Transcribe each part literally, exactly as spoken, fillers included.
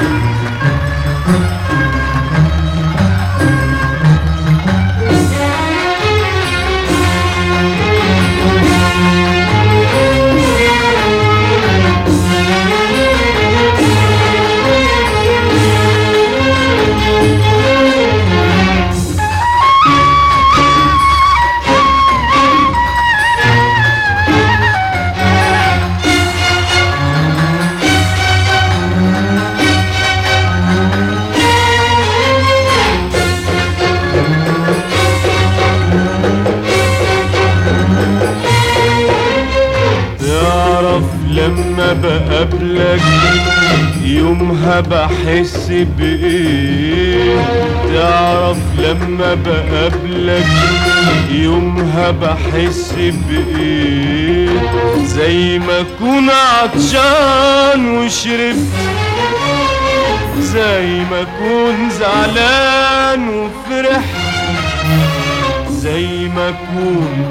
لما بقابلك يومها بحس بإيه؟ تعرف لما بقابلك يومها بحس بإيه؟ زي ما أكون عطشان وشربت، زي ما أكون زعلان وفرحت، زي ما أكون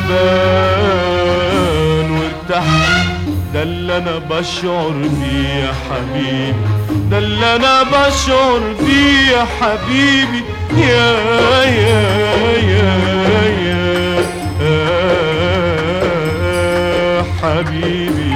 تعبان وارتحت. ده اللي انا بشعر بيه يا حبيبي، ده اللي انا بشعر بيه يا حبيبي. يا يا يا يا, يا حبيبي.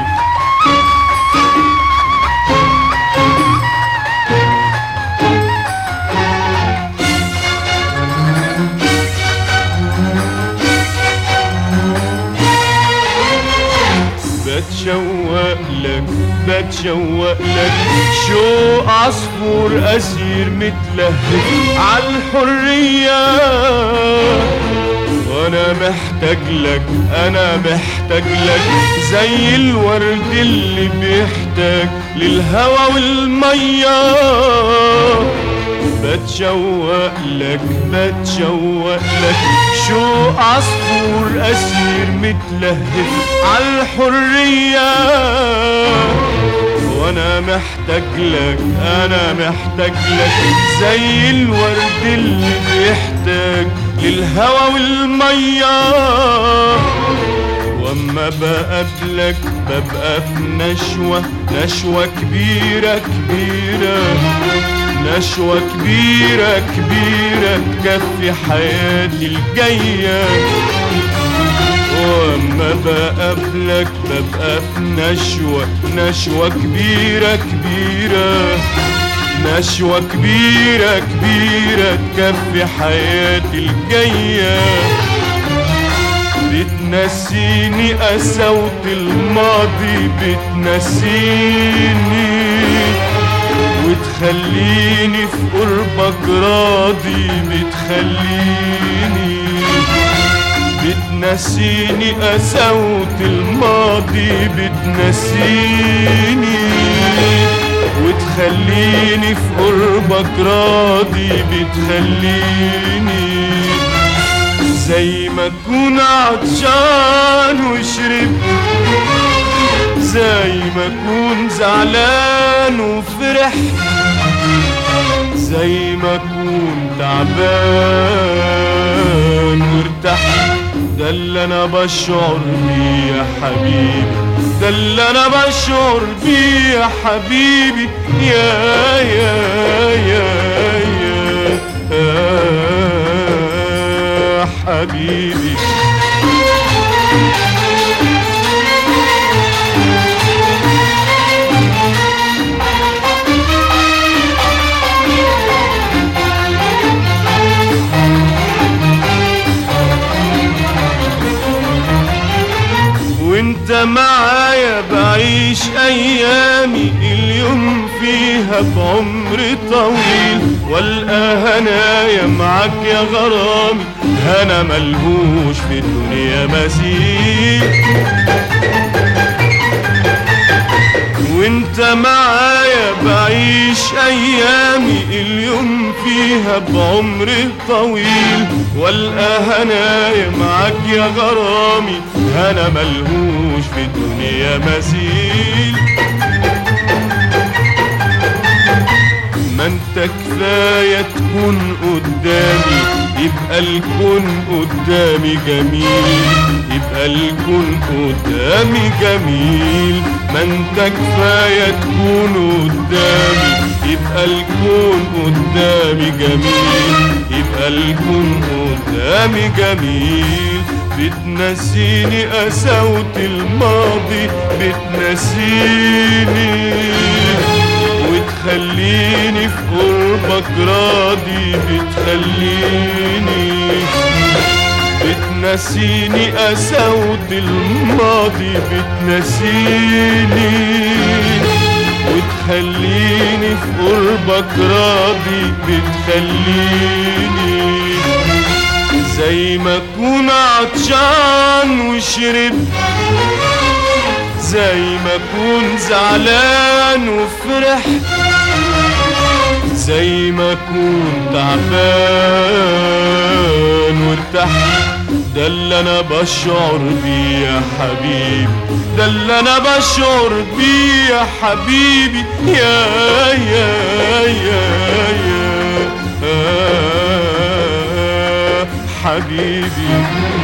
بتشوق لك بتشوق لك شوق عصفور أسير متلهف عالحرية، وأنا محتاج لك أنا محتاج لك زي الورد اللي بيحتاج للهوا والمية. بتشوق لك بتشوق لك شوق عصفور أسير متلهف عالحرية، وأنا محتاج لك أنا محتاج لك زي الورد اللي بيحتاج للهوا والمية. وأما بقابلك ببقى في نشوة نشوة كبيرة كبيرة، نشوة كبيرة كبيرة تكفي حياتي الجاية. وأما بقابلك ببقى في نشوة نشوة كبيرة كبيرة، نشوة كبيرة كبيرة تكفي حياتي الجاية. بتنسيني قساوة الماضي، بتنسيني وتخليني في قربك راضي، بتخليني بتنسيني قساوة الماضي، بتنسيني وتخليني في قربك راضي، بتخليني زي ما أكون عطشان وشربت، زي ما أكون زعلان وفرحت، زي ما أكون تعبان وارتحت. ده اللي أنا بشعر بيه يا حبيبي، ده اللي أنا بشعر بيه يا حبيبي. يا يا يا يا, يا حبيبي. وانت معايا بعيش ايامي، اليوم فيها بعمر طويل، والقى هنايا معاك يا غرامي، هنا ملهوش في الدنيا مثيل. وانت معايا بعيش ايامي، اليوم فيها بعمر طويل، والقى هنايا معاك يا غرامي، هنا ملهوش في الدنيا مثيل. ما انت كفاية تكون قدامي، يبقى الكون قدامي جميل، يبقى الكون قدامي جميل. ما انت كفاية تكون قدامي، يبقى الكون قدامي جميل، يبقى الكون قدامي جميل. بتنسيني قساوة الماضي، بتنسيني وتخليني في قربك راضي، بتخليني بتنسيني قساوة الماضي، بتنسيني وتخليني في قربك راضي، بتخليني زي ما اكون عطشان وشربت، زي ما اكون زعلان وفرحت، زي ما اكون تعبان وارتحت. ده اللي انا بشعر بيه يا حبيبي، ده اللي انا بشعر بيه يا حبيبي، يا يا يا يا, يا حبيبي.